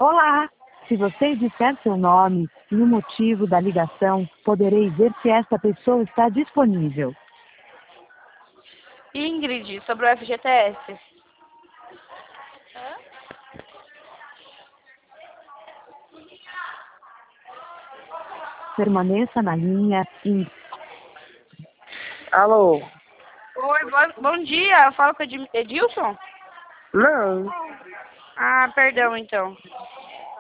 Olá! Se você disser seu nome e o motivo da ligação, poderei ver se esta pessoa está disponível. Ingrid, sobre o FGTS. Permaneça na linha e... Alô? Oi, bom dia. Eu falo com o Edilson? Não. Ah, perdão, então.